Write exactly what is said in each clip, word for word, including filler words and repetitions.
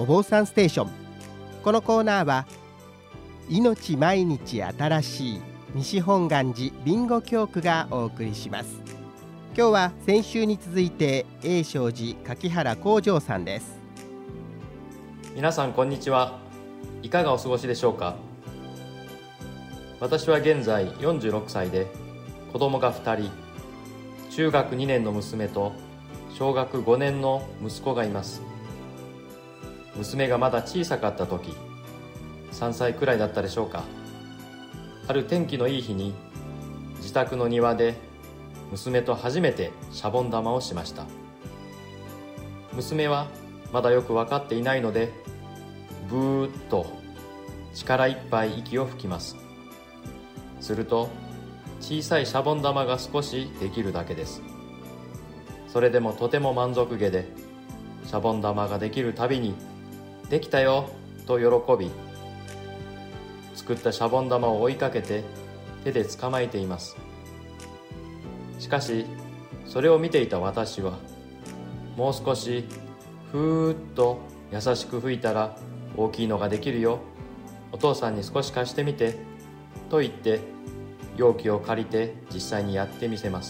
お坊さんステーション。このコーナーは命毎日新しい西本願寺備後教区がお送りします。今日は先週に続いて永正寺柿原幸丈さんです。 皆さんこんにちは。いかがお過ごしでしょうか。私は現在よんじゅうろくさいで子供がふたり、中学にねんの娘と小学ごねんの息子がいます。娘がまだ小さかった時、さんさいくらいだったでしょうか。ある天気のいい日に自宅の庭で娘と初めてシャボン玉をしました。娘はまだよく分かっていないので、ブーッと力いっぱい息を吹きます。すると小さいシャボン玉が少しできるだけです。それでもとても満足げで、シャボン玉ができるたびにできたよと喜び、作ったシャボン玉を追いかけて手で捕まえています。しかしそれを見ていた私は、もう少しふーっと優しく吹いたら大きいのができるよ、お父さんに少し貸してみてと言って容器を借りて実際にやってみせます。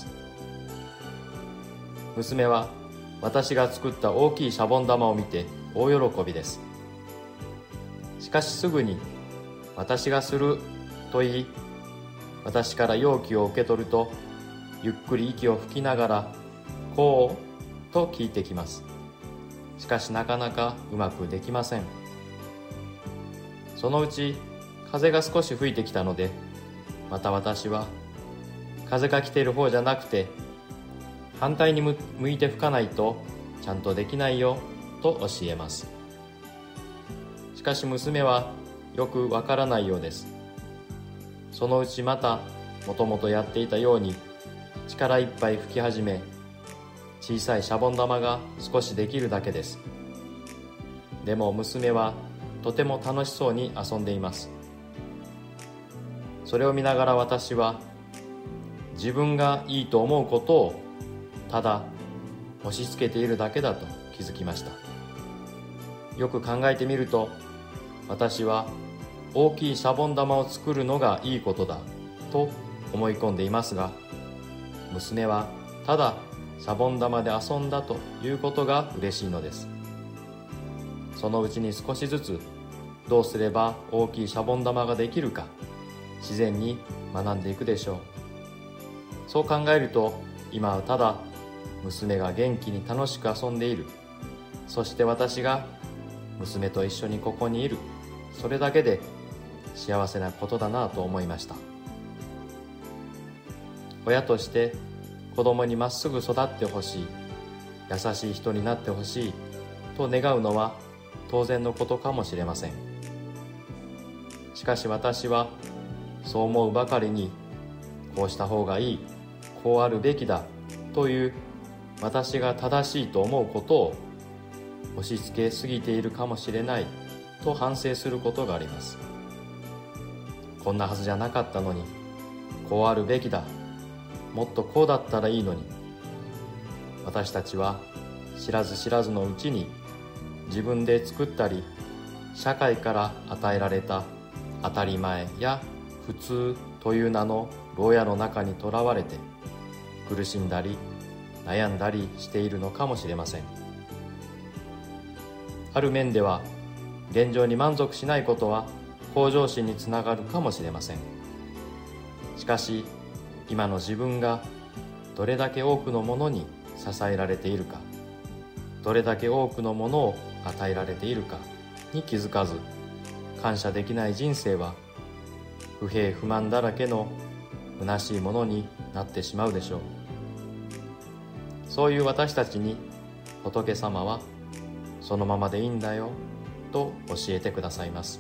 娘は私が作った大きいシャボン玉を見て大喜びです。しかしすぐに私がすると言い、私から容器を受け取るとゆっくり息を吹きながらこうと聞いてきます。しかしなかなかうまくできません。そのうち風が少し吹いてきたので、また私は風が来ている方じゃなくて反対に向いて吹かないとちゃんとできないよと教えます。しかし娘はよくわからないようです。そのうちまたもともとやっていたように力いっぱい吹き始め、小さいシャボン玉が少しできるだけです。でも娘はとても楽しそうに遊んでいます。それを見ながら私は、自分がいいと思うことをただ押し付けているだけだと気づきました。よく考えてみると、私は大きいシャボン玉を作るのがいいことだと思い込んでいますが、娘はただシャボン玉で遊んだということが嬉しいのです。そのうちに少しずつどうすれば大きいシャボン玉ができるか自然に学んでいくでしょう。そう考えると、今はただ娘が元気に楽しく遊んでいる、そして私が娘と一緒にここにいる、それだけで幸せなことだなと思いました。親として子供にまっすぐ育ってほしい、優しい人になってほしいと願うのは当然のことかもしれません。しかし私はそう思うばかりに、こうした方がいい、こうあるべきだという私が正しいと思うことを押し付けすぎているかもしれないと反省することがあります。こんなはずじゃなかったのに、こうあるべきだ、もっとこうだったらいいのに。私たちは知らず知らずのうちに自分で作ったり、社会から与えられた当たり前や普通という名の牢屋の中にとらわれて苦しんだり悩んだりしているのかもしれません。ある面では現状に満足しないことは向上心につながるかもしれません。しかし今の自分がどれだけ多くのものに支えられているか、どれだけ多くのものを与えられているかに気づかず、感謝できない人生は不平不満だらけの虚しいものになってしまうでしょう。そういう私たちに仏様は、そのままでいいんだよと教えてくださいます。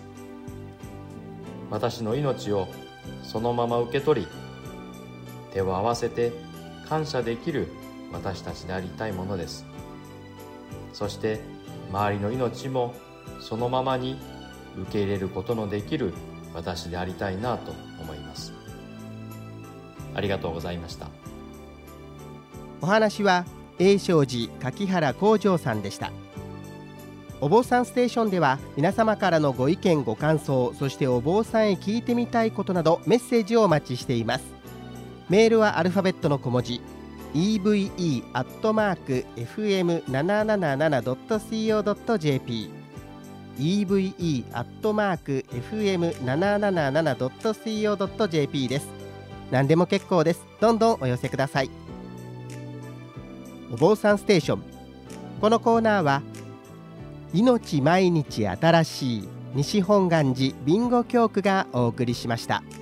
私の命をそのまま受け取り、手を合わせて感謝できる私たちでありたいものです。そして周りの命もそのままに受け入れることのできる私でありたいなと思います。ありがとうございました。 お話は永正寺柿原幸丈さんでした。 お坊さんステーションでは皆様からのご意見ご感想、そしてお坊さんへ聞いてみたいことなどメッセージをお待ちしています。メールはアルファベットの小文字 イーブイイー アットマーク エフエムななななな ドット シーオー ドット ジェーピー イーブイイー アットマーク エフエムななななな ドット シーオー ドット ジェーピー です。何でも結構です。どんどんお寄せください。お坊さんステーション、このコーナーは命毎日新しい西本願寺備後教区がお送りしました。